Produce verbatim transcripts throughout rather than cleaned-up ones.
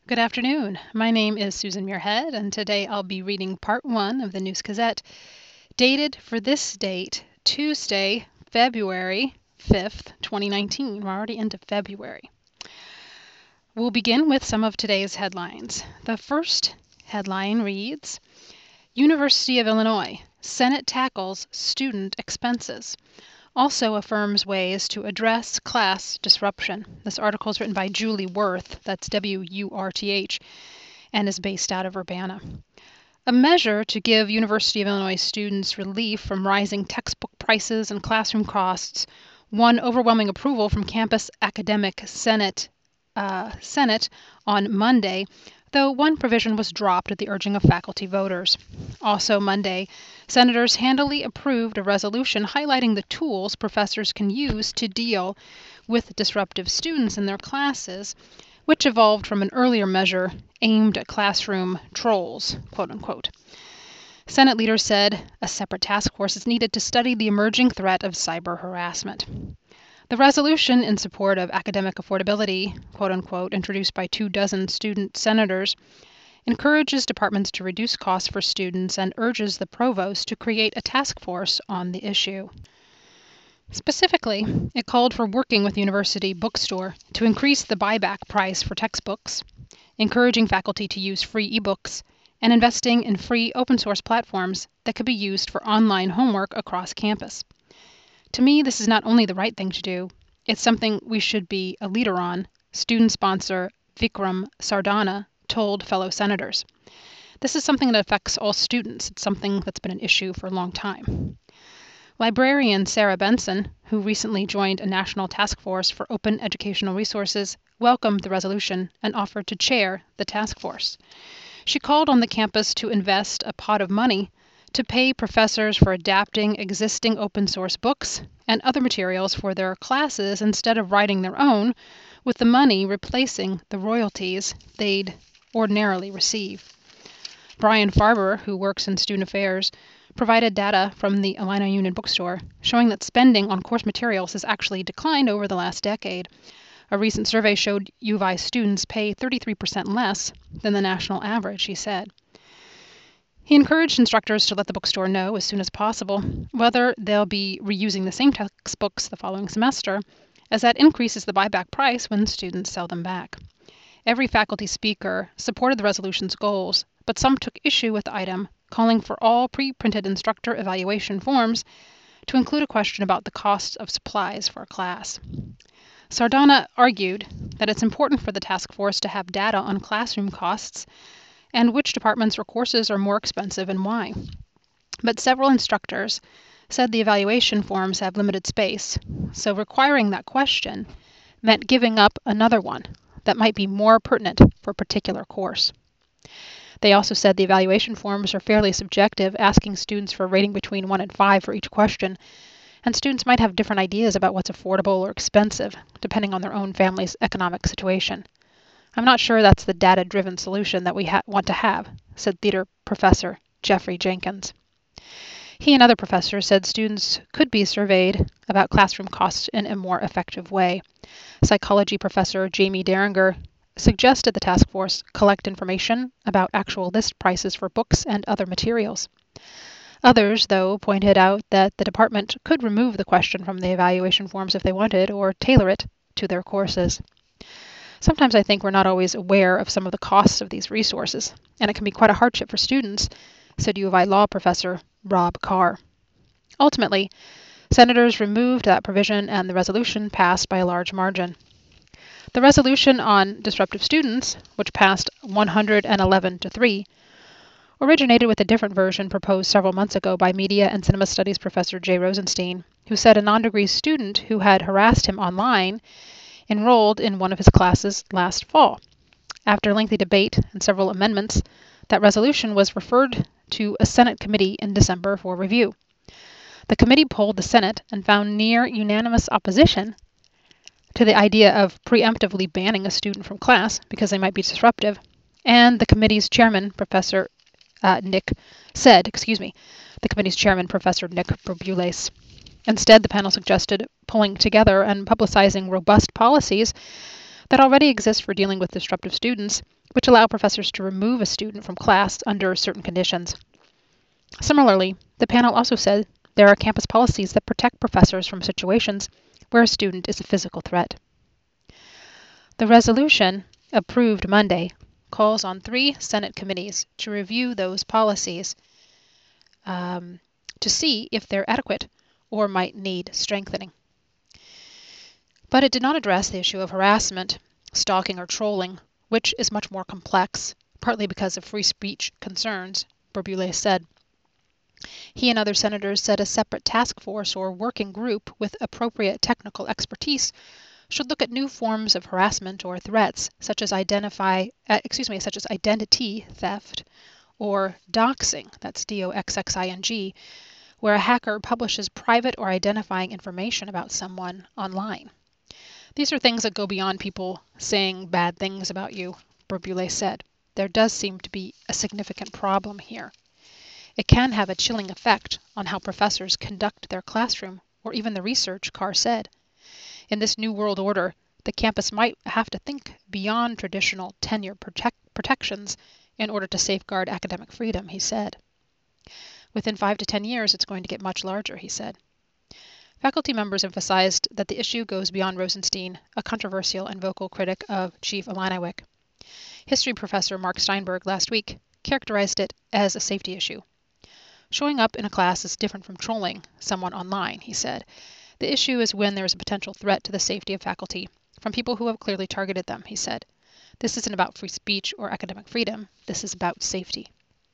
Good afternoon. My name is Susan Muirhead, and today I'll be reading part one of the News Gazette, dated for this date, Tuesday, February fifth, twenty nineteen. We're already into February. We'll begin with some of today's headlines. The first headline reads, University of Illinois, Senate tackles student expenses. Also affirms ways to address class disruption. This article is written by Julie Worth, that's W U R T H, and is based out of Urbana. A measure to give University of Illinois students relief from rising textbook prices and classroom costs won overwhelming approval from Campus Academic Senate, uh, Senate on Monday, though one provision was dropped at the urging of faculty voters. Also Monday, senators handily approved a resolution highlighting the tools professors can use to deal with disruptive students in their classes, which evolved from an earlier measure aimed at classroom trolls, quote unquote. Senate leaders said a separate task force is needed to study the emerging threat of cyber harassment. The resolution in support of academic affordability, quote unquote, introduced by two dozen student senators, encourages departments to reduce costs for students and urges the provost to create a task force on the issue. Specifically, it called for working with university bookstore to increase the buyback price for textbooks, encouraging faculty to use free ebooks, and investing in free open source platforms that could be used for online homework across campus. To me, this is not only the right thing to do, it's something we should be a leader on, student sponsor Vikram Sardana told fellow senators. This is something that affects all students. It's something that's been an issue for a long time. Librarian Sarah Benson, who recently joined a national task force for open educational resources, welcomed the resolution and offered to chair the task force. She called on the campus to invest a pot of money to pay professors for adapting existing open source books and other materials for their classes instead of writing their own, with the money replacing the royalties they'd ordinarily receive. Brian Farber, who works in student affairs, provided data from the Illini Union bookstore showing that spending on course materials has actually declined over the last decade. A recent survey showed U of I students pay thirty-three percent less than the national average, he said. He encouraged instructors to let the bookstore know as soon as possible whether they'll be reusing the same textbooks the following semester, as that increases the buyback price when students sell them back. Every faculty speaker supported the resolution's goals, but some took issue with the item, calling for all pre-printed instructor evaluation forms to include a question about the cost of supplies for a class. Sardana argued that it's important for the task force to have data on classroom costs and which departments or courses are more expensive and why. But several instructors said the evaluation forms have limited space, so requiring that question meant giving up another one that might be more pertinent for a particular course. They also said the evaluation forms are fairly subjective, asking students for a rating between one and five for each question, and students might have different ideas about what's affordable or expensive, depending on their own family's economic situation. I'm not sure that's the data-driven solution that we ha- want to have, said theater professor Jeffrey Jenkins. He and other professors said students could be surveyed about classroom costs in a more effective way. Psychology professor Jamie Derringer suggested the task force collect information about actual list prices for books and other materials. Others, though, pointed out that the department could remove the question from the evaluation forms if they wanted, or tailor it to their courses. Sometimes I think we're not always aware of some of the costs of these resources, and it can be quite a hardship for students, said U of I law professor Rob Carr. Ultimately, senators removed that provision and the resolution passed by a large margin. The resolution on disruptive students, which passed one hundred eleven to three, originated with a different version proposed several months ago by media and cinema studies professor Jay Rosenstein, who said a non-degree student who had harassed him online enrolled in one of his classes last fall. After lengthy debate and several amendments, that resolution was referred to a Senate committee in December for review. The committee polled the Senate and found near unanimous opposition to the idea of preemptively banning a student from class because they might be disruptive, and the committee's chairman, Professor uh, Nick, said, excuse me, the committee's chairman, Professor Nick Berbules. Instead, the panel suggested pulling together and publicizing robust policies that already exist for dealing with disruptive students, which allow professors to remove a student from class under certain conditions. Similarly, the panel also said there are campus policies that protect professors from situations where a student is a physical threat. The resolution, approved Monday, calls on three Senate committees to review those policies um, to see if they're adequate or might need strengthening. But it did not address the issue of harassment, stalking, or trolling, which is much more complex, partly because of free speech concerns, Burbule said. He and other senators said a separate task force or working group with appropriate technical expertise should look at new forms of harassment or threats, such as identify, uh, excuse me, such as identity theft or doxing, that's D O X X I N G, where a hacker publishes private or identifying information about someone online. These are things that go beyond people saying bad things about you, Burbule said. There does seem to be a significant problem here. It can have a chilling effect on how professors conduct their classroom, or even the research, Carr said. In this new world order, the campus might have to think beyond traditional tenure protect protections in order to safeguard academic freedom, he said. Within five to ten years, it's going to get much larger, he said. Faculty members emphasized that the issue goes beyond Rosenstein, a controversial and vocal critic of Chief Alanowick. History professor Mark Steinberg last week characterized it as a safety issue. Showing up in a class is different from trolling someone online, he said. The issue is when there is a potential threat to the safety of faculty from people who have clearly targeted them, he said. This isn't about free speech or academic freedom. This is about safety.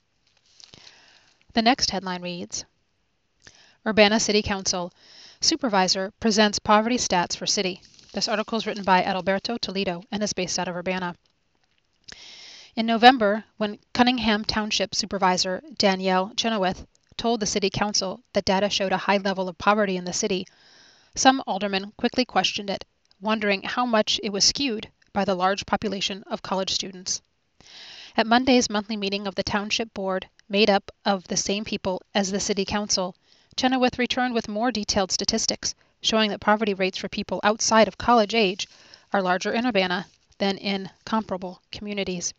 The next headline reads, Urbana City Council Supervisor presents poverty stats for city. This article is written by Adalberto Toledo and is based out of Urbana. In November, when Cunningham Township Supervisor Danielle Chenoweth told the City Council that data showed a high level of poverty in the city, some aldermen quickly questioned it, wondering how much it was skewed by the large population of college students. At Monday's monthly meeting of the Township Board, made up of the same people as the City Council, Chenoweth returned with more detailed statistics showing that poverty rates for people outside of college age are larger in Urbana than in comparable communities.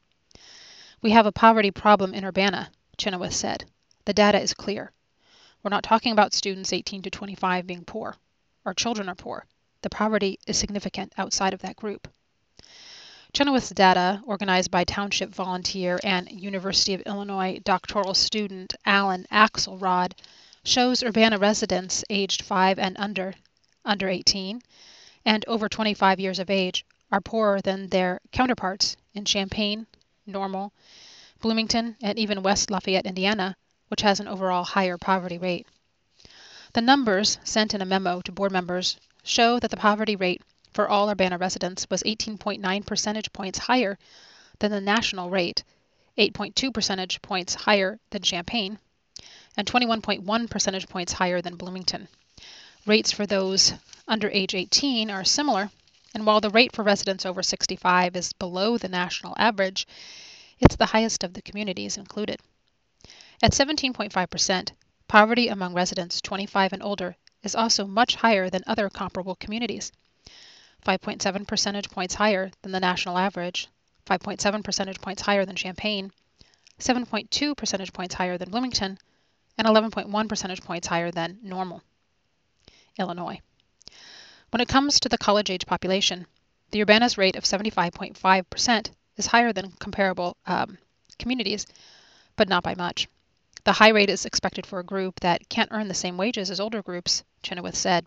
We have a poverty problem in Urbana, Chenoweth said. The data is clear. We're not talking about students eighteen to twenty-five being poor. Our children are poor. The poverty is significant outside of that group. Chenoweth's data, organized by Township volunteer and University of Illinois doctoral student Alan Axelrod, shows Urbana residents aged five and under, under eighteen, and over twenty-five years of age are poorer than their counterparts in Champaign, Normal, Bloomington, and even West Lafayette, Indiana, which has an overall higher poverty rate. The numbers sent in a memo to board members show that the poverty rate for all Urbana residents was eighteen point nine percentage points higher than the national rate, eight point two percentage points higher than Champaign, and twenty-one point one percentage points higher than Bloomington. Rates for those under age eighteen are similar, and while the rate for residents over sixty-five is below the national average, it's the highest of the communities included. At seventeen point five percent, poverty among residents twenty-five and older is also much higher than other comparable communities, five point seven percentage points higher than the national average, five point seven percentage points higher than Champaign, seven point two percentage points higher than Bloomington, and eleven point one percentage points higher than Normal, Illinois. When it comes to the college-age population, the Urbana's rate of seventy-five point five percent is higher than comparable um, communities, but not by much. The high rate is expected for a group that can't earn the same wages as older groups, Chenoweth said.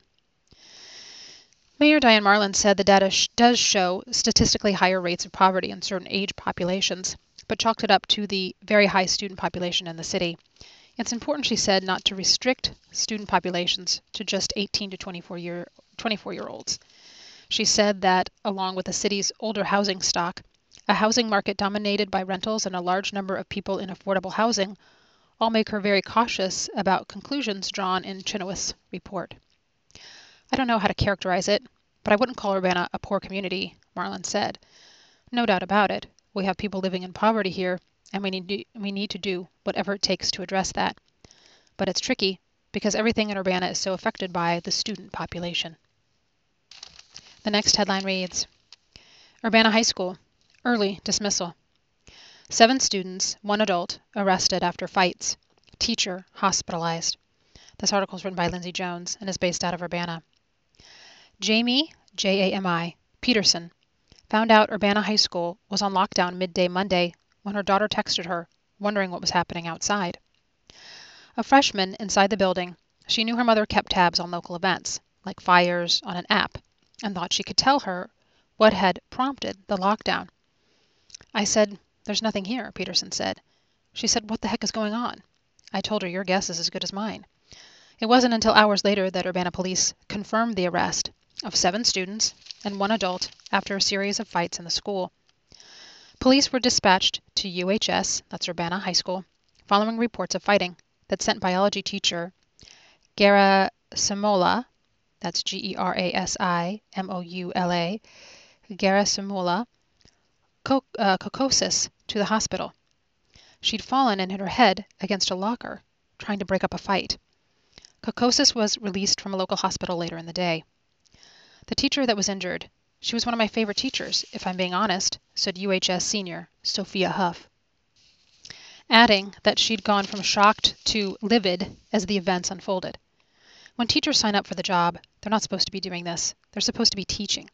Mayor Diane Marlin said the data sh does show statistically higher rates of poverty in certain age populations, but chalked it up to the very high student population in the city. It's important, she said, not to restrict student populations to just eighteen to twenty-four year, twenty-four year olds. She said that, along with the city's older housing stock, a housing market dominated by rentals and a large number of people in affordable housing all make her very cautious about conclusions drawn in Chenoweth's report. I don't know how to characterize it, but I wouldn't call Urbana a poor community, Marlin said. No doubt about it. We have people living in poverty here, and we need to, we need to do whatever it takes to address that. But it's tricky because everything in Urbana is so affected by the student population. The next headline reads, Urbana High School, early dismissal. Seven students, one adult, arrested after fights. Teacher hospitalized. This article is written by Lindsay Jones and is based out of Urbana. Jamie, J A M I, Peterson, found out Urbana High School was on lockdown midday Monday when her daughter texted her, wondering what was happening outside. A freshman inside the building, she knew her mother kept tabs on local events, like fires, on an app, and thought she could tell her what had prompted the lockdown. I said, "There's nothing here," Peterson said. She said, "What the heck is going on?" I told her, "Your guess is as good as mine." It wasn't until hours later that Urbana police confirmed the arrest of seven students and one adult after a series of fights in the school. Police were dispatched to U H S, that's Urbana High School, following reports of fighting that sent biology teacher Gerasimola, that's G E R A S I M O U L A, Gerasimola Kokosis to the hospital. She'd fallen and hit her head against a locker, trying to break up a fight. Kokosis was released from a local hospital later in the day. The teacher that was injured, "She was one of my favorite teachers, if I'm being honest," said U H S senior Sophia Huff, adding that she'd gone from shocked to livid as the events unfolded. When teachers sign up for the job, they're not supposed to be doing this. They're supposed to be teaching.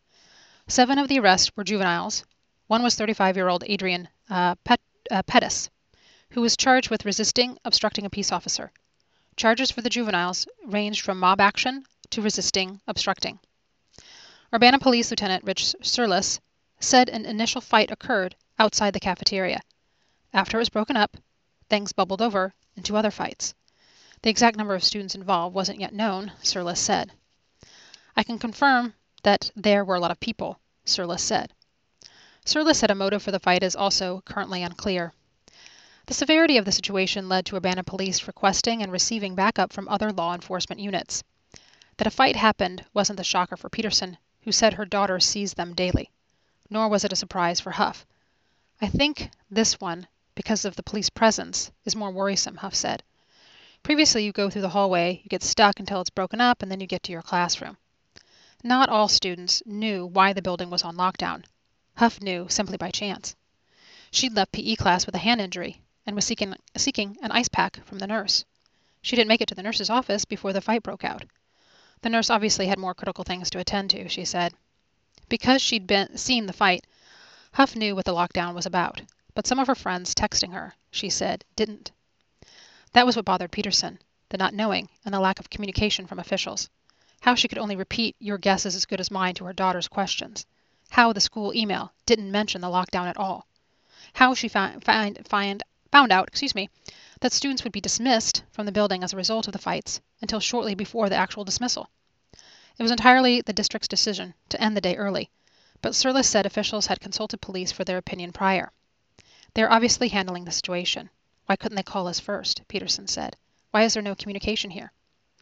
Seven of the arrests were juveniles. One was thirty-five-year-old Adrian uh, Pet, uh, Pettis, who was charged with resisting obstructing a peace officer. Charges for the juveniles ranged from mob action to resisting obstructing. Urbana Police Lieutenant Rich Surlis said an initial fight occurred outside the cafeteria. After it was broken up, things bubbled over into other fights. The exact number of students involved wasn't yet known, Surlis said. "I can confirm that there were a lot of people," Surlis said. Surlis said a motive for the fight is also currently unclear. The severity of the situation led to Urbana police requesting and receiving backup from other law enforcement units. That a fight happened wasn't the shocker for Peterson, who said her daughter sees them daily. Nor was it a surprise for Huff. "I think this one, because of the police presence, is more worrisome," Huff said. "Previously you go through the hallway, you get stuck until it's broken up, and then you get to your classroom." Not all students knew why the building was on lockdown. Huff knew simply by chance. She'd left P E class with a hand injury and was seeking, seeking an ice pack from the nurse. She didn't make it to the nurse's office before the fight broke out. The nurse obviously had more critical things to attend to, she said. Because she'd been seen the fight, Huff knew what the lockdown was about, but some of her friends texting her, she said, didn't. That was what bothered Peterson, the not knowing and the lack of communication from officials. How she could only repeat "your guess is as good as mine" to her daughter's questions. How the school email didn't mention the lockdown at all. How she find, find, find, found out excuse me, that students would be dismissed from the building as a result of the fights until shortly before the actual dismissal. It was entirely the district's decision to end the day early, but Surlis said officials had consulted police for their opinion prior. "They're obviously handling the situation. Why couldn't they call us first?" Peterson said. "Why is there no communication here?"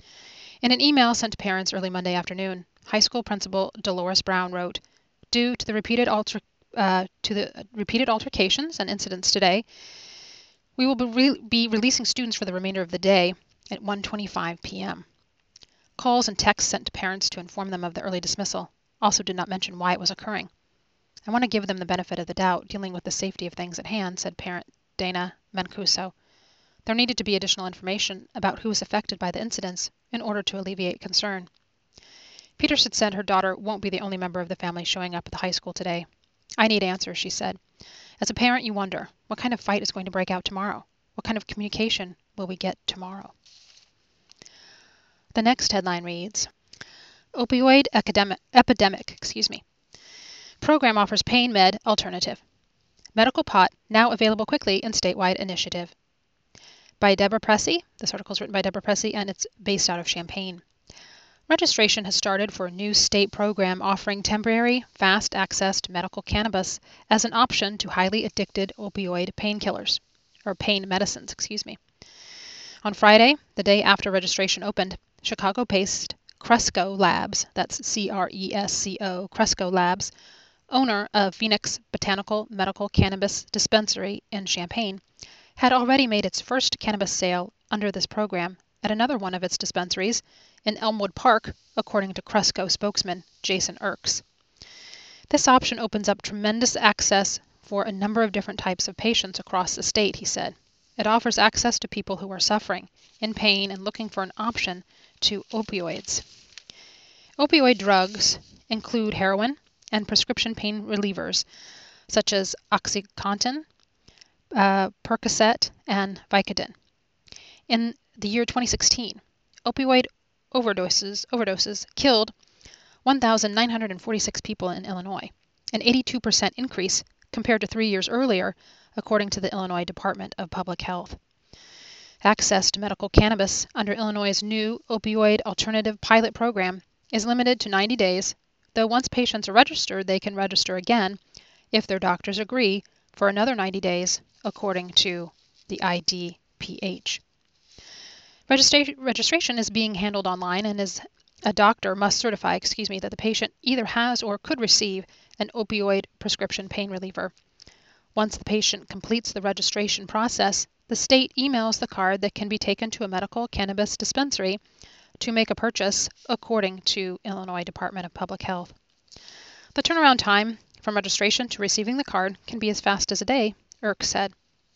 In an email sent to parents early Monday afternoon, high school principal Dolores Brown wrote, "Due to the repeated alter uh, to the repeated altercations and incidents today, we will be, re be releasing students for the remainder of the day at one twenty-five p m Calls and texts sent to parents to inform them of the early dismissal also did not mention why it was occurring. "I want to give them the benefit of the doubt dealing with the safety of things at hand," said parent Dana Mancuso. "There needed to be additional information about who was affected by the incidents in order to alleviate concern." Peterson said her daughter won't be the only member of the family showing up at the high school today. "I need answers," she said. "As a parent, you wonder, what kind of fight is going to break out tomorrow? What kind of communication will we get tomorrow?" The next headline reads, Opioid epidemic, epidemic excuse me. Program offers pain med alternative. Medical pot now available quickly in statewide initiative. By Deborah Pressey. This article is written by Deborah Pressey and it's based out of Champaign. Registration has started for a new state program offering temporary, fast access to medical cannabis as an option to highly addicted opioid painkillers, or pain medicines, excuse me. On Friday, the day after registration opened, Chicago-based Cresco Labs, that's C R E S C O, Cresco Labs, owner of Phoenix Botanical Medical Cannabis Dispensary in Champaign, had already made its first cannabis sale under this program at another one of its dispensaries in Elmwood Park, according to Cresco spokesman Jason Erks. This option opens up tremendous access for a number of different types of patients across the state, he said. It offers access to people who are suffering, in pain, and looking for an option to opioids. Opioid drugs include heroin and prescription pain relievers, such as OxyContin, uh, Percocet, and Vicodin. In the year twenty sixteen, opioid overdoses, overdoses killed one thousand nine hundred forty-six people in Illinois, an eighty-two percent increase compared to three years earlier, according to the Illinois Department of Public Health. Access to medical cannabis under Illinois' new opioid alternative pilot program is limited to ninety days, though once patients are registered, they can register again if their doctors agree for another ninety days, according to the I D P H. Registra- registration is being handled online, and is a doctor must certify, excuse me, that the patient either has or could receive an opioid prescription pain reliever. Once the patient completes the registration process, the state emails the card that can be taken to a medical cannabis dispensary to make a purchase, according to Illinois Department of Public Health. The turnaround time from registration to receiving the card can be as fast as a day, I R C said.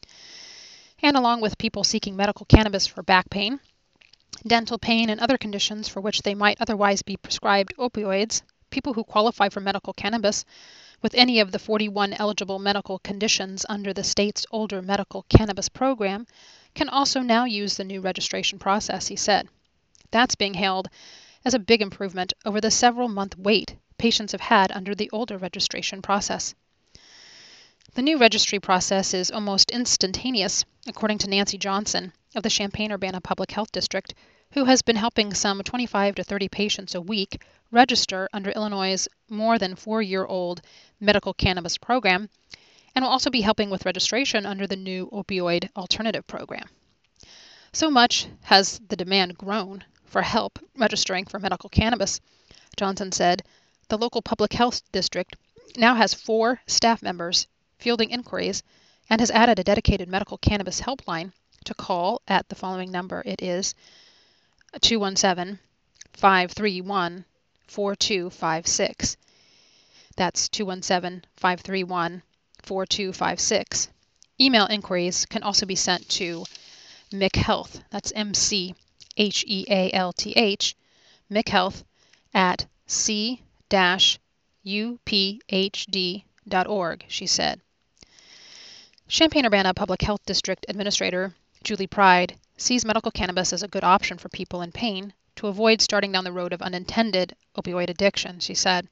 And along with people seeking medical cannabis for back pain, dental pain, and other conditions for which they might otherwise be prescribed opioids, people who qualify for medical cannabis with any of the forty-one eligible medical conditions under the state's older medical cannabis program can also now use the new registration process, he said. That's being hailed as a big improvement over the several month wait patients have had under the older registration process. The new registry process is almost instantaneous, according to Nancy Johnson of the Champaign-Urbana Public Health District, who has been helping some twenty-five to thirty patients a week register under Illinois' more than four-year-old medical cannabis program, and will also be helping with registration under the new opioid alternative program. So much has the demand grown for help registering for medical cannabis, Johnson said. The local public health district now has four staff members fielding inquiries and has added a dedicated medical cannabis helpline to call at the following number. It is two one seven, five three one, four two five six. That's two one seven, five three one, four two five six. Email inquiries can also be sent to McHealth, that's M C H E A L T H, McHealth at c dash u p h d dot org, she said. Champaign-Urbana Public Health District Administrator Julie Pride sees medical cannabis as a good option for people in pain to avoid starting down the road of unintended opioid addiction, she said.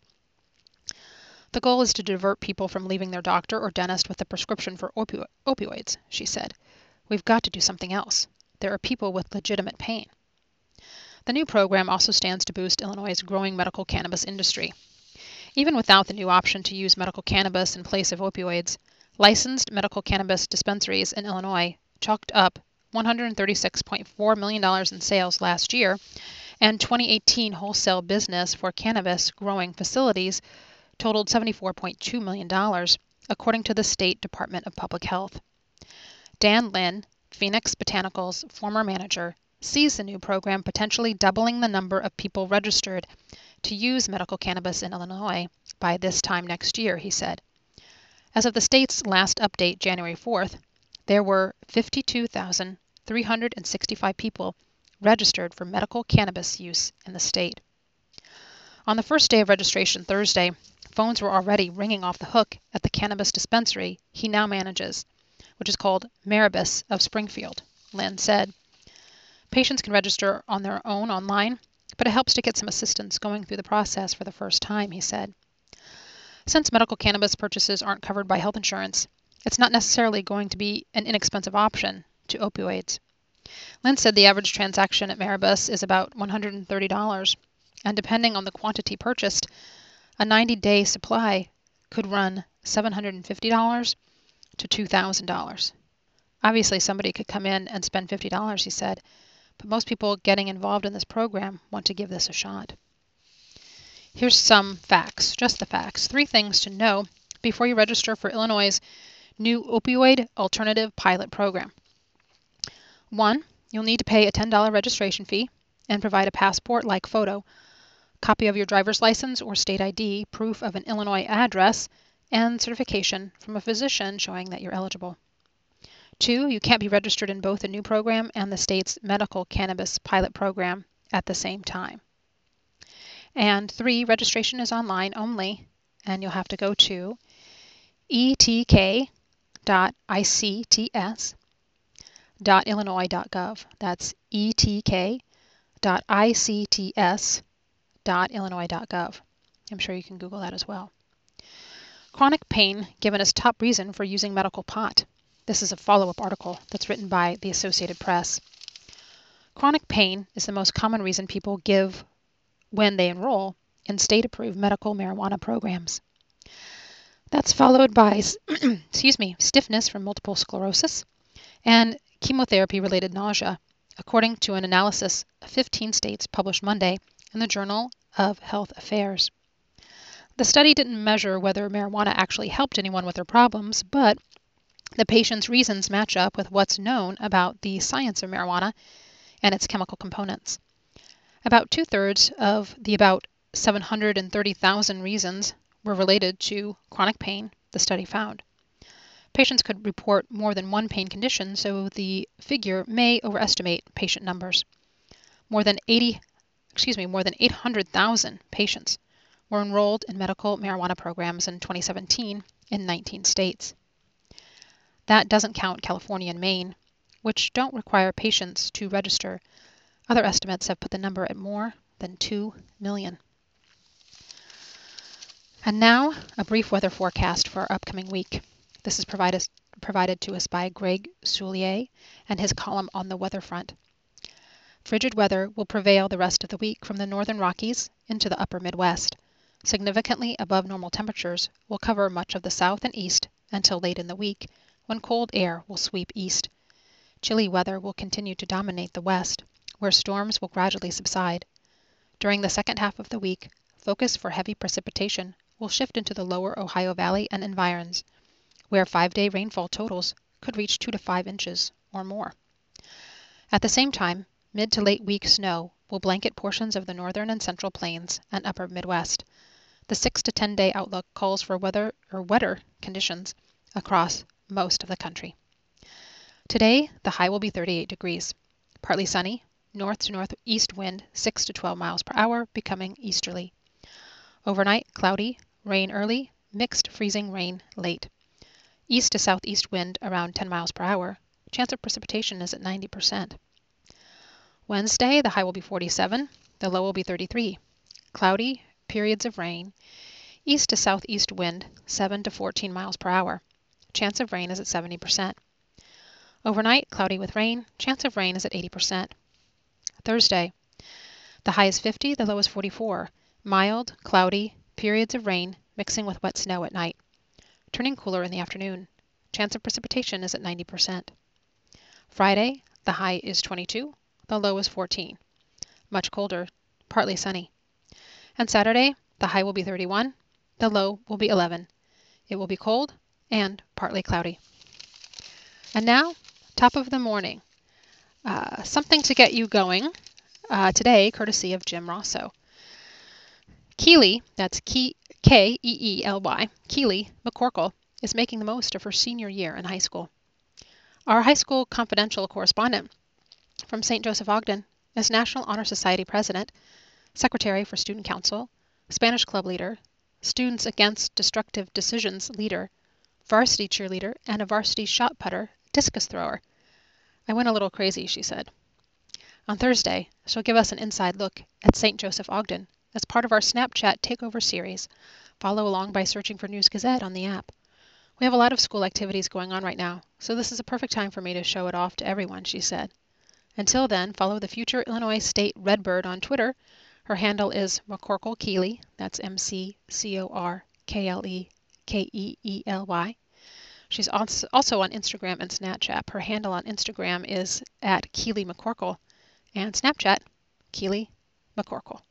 The goal is to divert people from leaving their doctor or dentist with a prescription for opi- opioids, she said. We've got to do something else. There are people with legitimate pain. The new program also stands to boost Illinois' growing medical cannabis industry. Even without the new option to use medical cannabis in place of opioids, licensed medical cannabis dispensaries in Illinois chalked up one hundred thirty-six point four million dollars in sales last year, and twenty eighteen wholesale business for cannabis growing facilities totaled seventy-four point two million dollars, according to the State Department of Public Health. Dan Lynn, Phoenix Botanical's former manager, sees the new program potentially doubling the number of people registered to use medical cannabis in Illinois by this time next year, he said. As of the state's last update, January fourth, there were fifty-two thousand three hundred sixty-five people registered for medical cannabis use in the state. On the first day of registration, Thursday, phones were already ringing off the hook at the cannabis dispensary he now manages, which is called Maribus of Springfield, Lynn said. Patients can register on their own online, but it helps to get some assistance going through the process for the first time, he said. Since medical cannabis purchases aren't covered by health insurance, it's not necessarily going to be an inexpensive option to opioids. Lynn said the average transaction at Maribus is about one hundred thirty dollars, and depending on the quantity purchased, a ninety-day supply could run seven hundred fifty dollars to two thousand dollars. Obviously, somebody could come in and spend fifty dollars, he said, but most people getting involved in this program want to give this a shot. Here's some facts, just the facts. Three things to know before you register for Illinois' new opioid alternative pilot program. One, you'll need to pay a ten dollars registration fee and provide a passport-like photo, copy of your driver's license or state I D, proof of an Illinois address, and certification from a physician showing that you're eligible. Two, you can't be registered in both the new program and the state's medical cannabis pilot program at the same time. And three, registration is online only, and you'll have to go to e t k dot i c t s dot illinois dot gov. That's e t k dot i c t s dot illinois dot gov. I'm sure you can Google that as well. Chronic pain given as top reason for using medical pot. This is a follow-up article that's written by the Associated Press. Chronic pain is the most common reason people give when they enroll in state-approved medical marijuana programs. That's followed by, excuse me, stiffness from multiple sclerosis and chemotherapy-related nausea, according to an analysis of fifteen states published Monday in the Journal of Health Affairs. The study didn't measure whether marijuana actually helped anyone with their problems, but the patient's reasons match up with what's known about the science of marijuana and its chemical components. About two-thirds of the about seven hundred thirty thousand reasons were related to chronic pain, the study found. Patients could report more than one pain condition, so the figure may overestimate patient numbers. More than eighty, excuse me, more than eight hundred thousand patients were enrolled in medical marijuana programs in twenty seventeen in nineteen states. That doesn't count California and Maine, which don't require patients to register. Other estimates have put the number at more than two million. And now, a brief weather forecast for our upcoming week. This is provided, provided to us by Greg Soulier and his column on the weather front. Frigid weather will prevail the rest of the week from the northern Rockies into the upper Midwest. Significantly above normal temperatures will cover much of the south and east until late in the week, when cold air will sweep east. Chilly weather will continue to dominate the west, where storms will gradually subside. During the second half of the week, focus for heavy precipitation will shift into the lower Ohio Valley and environs, where five-day rainfall totals could reach two to five inches or more. At the same time, mid to late week snow will blanket portions of the northern and central plains and upper Midwest. The six to ten day outlook calls for weather or wetter conditions across most of the country. Today, the high will be thirty-eight degrees. Partly sunny, north to northeast wind six to twelve miles per hour, becoming easterly. Overnight, cloudy, rain early, mixed freezing rain late. East to southeast wind around ten miles per hour. Chance of precipitation is at ninety percent. Wednesday, the high will be forty-seven, the low will be thirty-three. Cloudy, periods of rain. East to southeast wind seven to fourteen miles per hour. Chance of rain is at seventy percent. Overnight, cloudy with rain. Chance of rain is at eighty percent. Thursday, the high is fifty, the low is forty-four. Mild, cloudy, periods of rain mixing with wet snow at night. Turning cooler in the afternoon. Chance of precipitation is at ninety percent. Friday, the high is twenty-two, the low is fourteen. Much colder, partly sunny. And Saturday, the high will be thirty-one, the low will be eleven. It will be cold and partly cloudy. And now, top of the morning. Uh, something to get you going uh, today, courtesy of Jim Rosso. Keely, that's K E E L Y, Keely McCorkle, is making the most of her senior year in high school. Our high school confidential correspondent from Saint Joseph Ogden is National Honor Society president, secretary for Student Council, Spanish club leader, Students Against Destructive Decisions leader, varsity cheerleader, and a varsity shot putter discus thrower. I went a little crazy, she said. On Thursday, she'll give us an inside look at Saint Joseph Ogden as part of our Snapchat Takeover series. Follow along by searching for News Gazette on the app. We have a lot of school activities going on right now, so this is a perfect time for me to show it off to everyone, she said. Until then, follow the future Illinois State Redbird on Twitter. Her handle is McCorkle Keely. That's M C C O R K L E K E E L Y. She's also on Instagram and Snapchat. Her handle on Instagram is at Keely McCorkle and Snapchat, Keely McCorkle.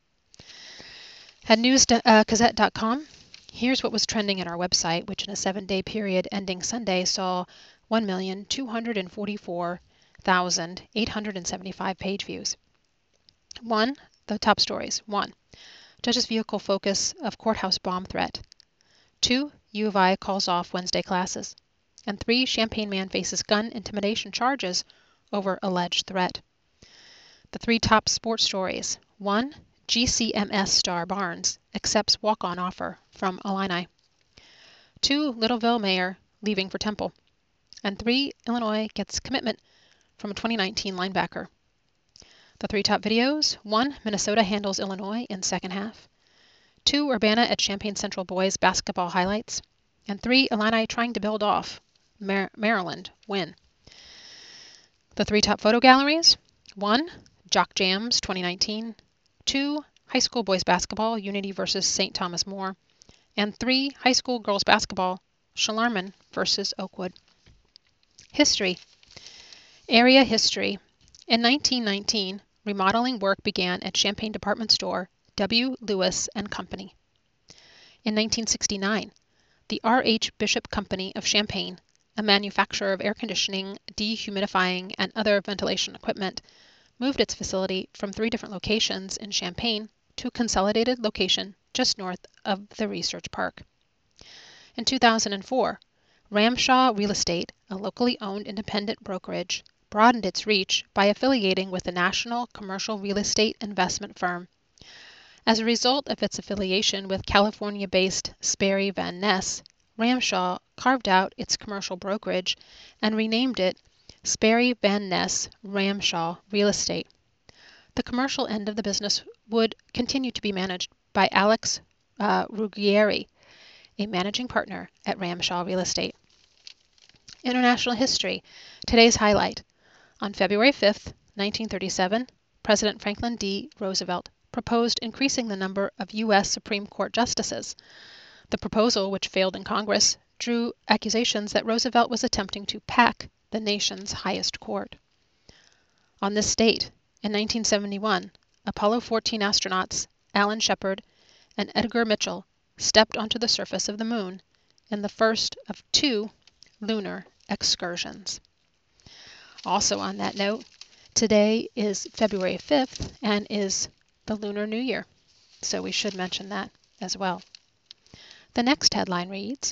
At news gazette dot com, here's what was trending at our website, which in a seven-day period ending Sunday saw one million two hundred forty-four thousand eight hundred seventy-five page views. One, the top stories. One, Judge's vehicle focus of courthouse bomb threat. Two, U of I calls off Wednesday classes. And three, Champaign man faces gun intimidation charges over alleged threat. The three top sports stories. One, G C M S star Barnes accepts walk-on offer from Illini. Two, Littleville mayor leaving for Temple. And three, Illinois gets commitment from a twenty nineteen linebacker. The three top videos. One, Minnesota handles Illinois in second half. Two, Urbana at Champaign Central boys basketball highlights. And three, Illini trying to build off Mar Maryland win. The three top photo galleries. One, Jock Jams twenty nineteen. Two, high school boys basketball, Unity versus Saint Thomas More. And three, high school girls basketball, Shalarman versus Oakwood. History. Area history. In nineteen nineteen, remodeling work began at Champaign department store W. Lewis and Company. In nineteen sixty-nine, the R H Bishop Company of Champaign, a manufacturer of air conditioning, dehumidifying, and other ventilation equipment, moved its facility from three different locations in Champaign to a consolidated location just north of the Research Park. In two thousand four, Ramshaw Real Estate, a locally owned independent brokerage, broadened its reach by affiliating with the national commercial real estate investment firm. As a result of its affiliation with California-based Sperry Van Ness, Ramshaw carved out its commercial brokerage and renamed it Sperry Van Ness Ramshaw Real Estate. The commercial end of the business would continue to be managed by Alex uh, Ruggieri, a managing partner at Ramshaw Real Estate. International history. Today's highlight. On February fifth, nineteen thirty-seven, President Franklin D. Roosevelt proposed increasing the number of U S Supreme Court justices. The proposal, which failed in Congress, drew accusations that Roosevelt was attempting to pack the nation's highest court. On this date, in nineteen seventy-one, Apollo fourteen astronauts Alan Shepard and Edgar Mitchell stepped onto the surface of the moon in the first of two lunar excursions. Also on that note, today is February fifth and is the Lunar New Year, so we should mention that as well. The next headline reads,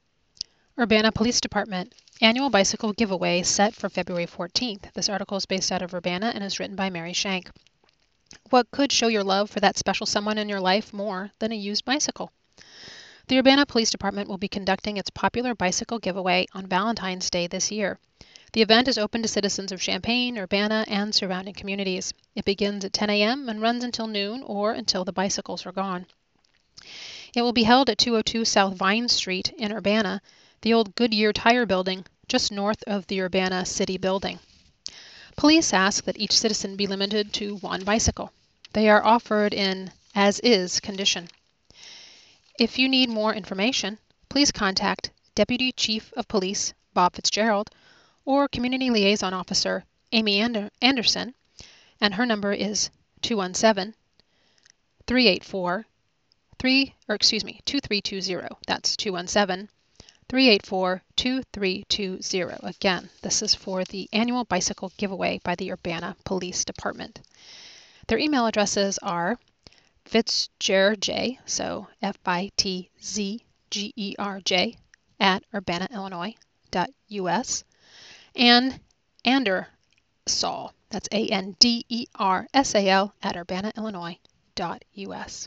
Urbana Police Department Annual Bicycle Giveaway set for February fourteenth. This article is based out of Urbana and is written by Mary Shank. What could show your love for that special someone in your life more than a used bicycle? The Urbana Police Department will be conducting its popular bicycle giveaway on Valentine's Day this year. The event is open to citizens of Champaign, Urbana, and surrounding communities. It begins at ten A M and runs until noon or until the bicycles are gone. It will be held at two oh two South Vine Street in Urbana, the old Goodyear Tire Building, just north of the Urbana City Building. Police ask that each citizen be limited to one bicycle. They are offered in as-is condition. If you need more information, please contact Deputy Chief of Police Bob Fitzgerald or Community Liaison Officer Amy Ander Anderson, and her number is two one seven, three eight four, three or excuse me, two three two zero. That's two one seven, three eight four, two three two zero. Again, this is for the annual bicycle giveaway by the Urbana Police Department. Their email addresses are fitzgerj, so F I T Z G E R J, at urbana illinois dot U S, and Andersall, that's A N D E R S A L, at urbana illinois dot U S.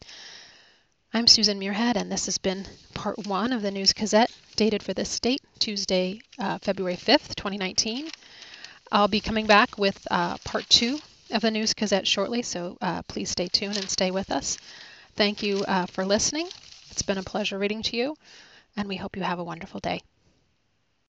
I'm Susan Muirhead, and this has been part one of the News Gazette, dated for this date, Tuesday, uh, February fifth, twenty nineteen. I'll be coming back with uh, part two of the News Gazette shortly, so uh, please stay tuned and stay with us. Thank you uh, for listening. It's been a pleasure reading to you, and we hope you have a wonderful day.